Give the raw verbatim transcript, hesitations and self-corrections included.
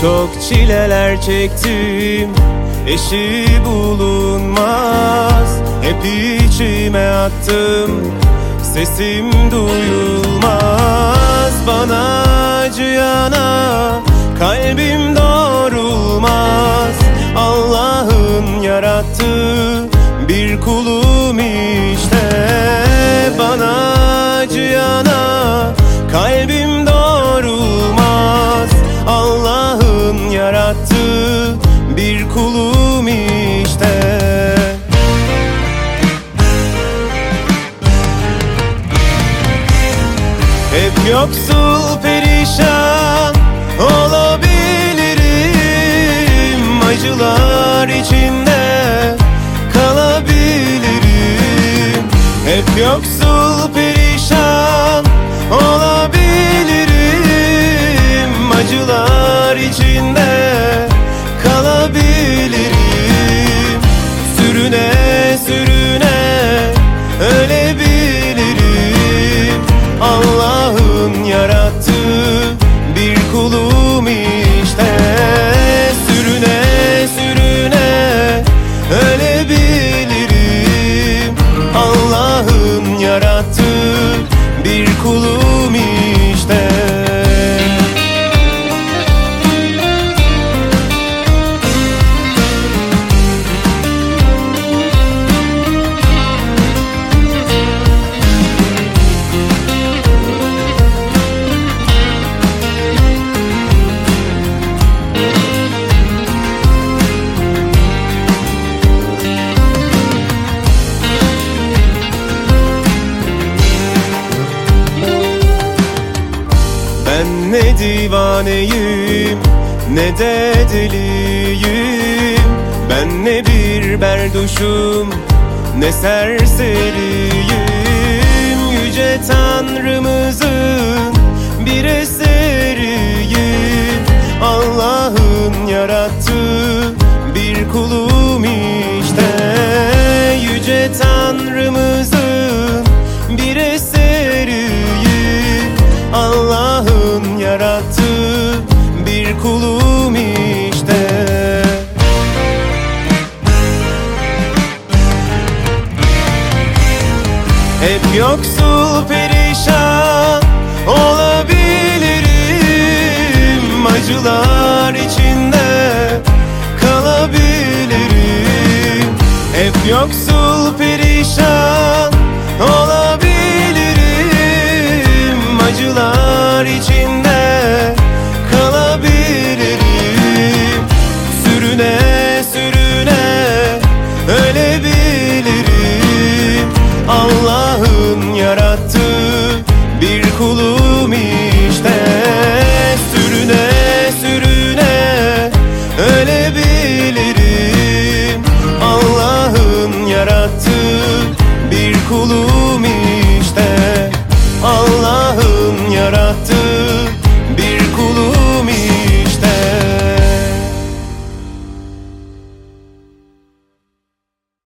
Çok çileler çektim, eşi bulunmaz. Hep içime attım, sesim duyulmaz. Bana acıyana kalbim doğrulmaz. Allah'ın yarattığı bir kulum işte. Bana acıyana kalbim doğrulmaz. Allah'ın yarattığı bir kulum işte. Hep yoksul perişan olabilirim, acılar içinde kalabilirim. Hep yoksul perişan olabilirim, acılar içinde kalabilirim. Sürüne sürüne ölebilirim. Allah'ın yarattığı bir kulum işte. Sürüne sürüne ölebilirim. Allah'ın yarattığı bir kulum işte. Ben ne divaneyim ne de deliyim. Ben ne bir berduşum ne serseriyim. Yüce Tanrımızın bir eseriyim. Allah'ın yarattığı bir kulum işte. Yüce Tanrımızın bir eseriyim. Allah'ın yarattığı bir kulum işte. Hep yoksul perişan olabilirim, acılar içinde kalabilirim. Hep yoksul perişan olabilirim, acılar içinde kalabilirim. Sürüne sürüne ölebilirim. Allah'ın yarattığı bir kulum işte. Sürüne sürüne ölebilirim. Allah'ın yarattığı bir kulum işte. Allah'ın yarattığı